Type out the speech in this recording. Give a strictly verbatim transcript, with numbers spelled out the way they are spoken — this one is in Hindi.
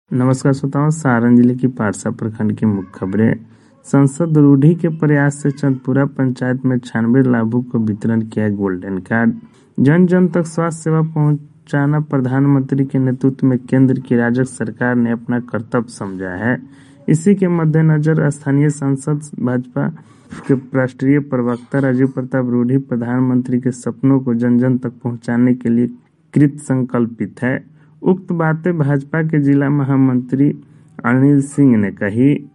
नमस्कार श्रोताओं, सारण जिले की पारसा प्रखंड की मुख्य खबरें। संसद रूढ़ी के प्रयास से चंदपुरा पंचायत में छियानवे लाभुक को वितरण किया गोल्डन कार्ड। जन जन तक स्वास्थ्य सेवा पहुंचाना प्रधानमंत्री के नेतृत्व में केंद्र की राज्य सरकार ने अपना कर्तव्य समझा है। इसी के मद्देनजर स्थानीय सांसद भाजपा के राष्ट्रीय प्रवक्ता राजीव प्रताप रूढ़ी प्रधानमंत्री के सपनों को जन जन तक पहुंचाने के लिए कृत संकल्पित है। उक्त बातें भाजपा के जिला महामंत्री अनिल सिंह ने कही।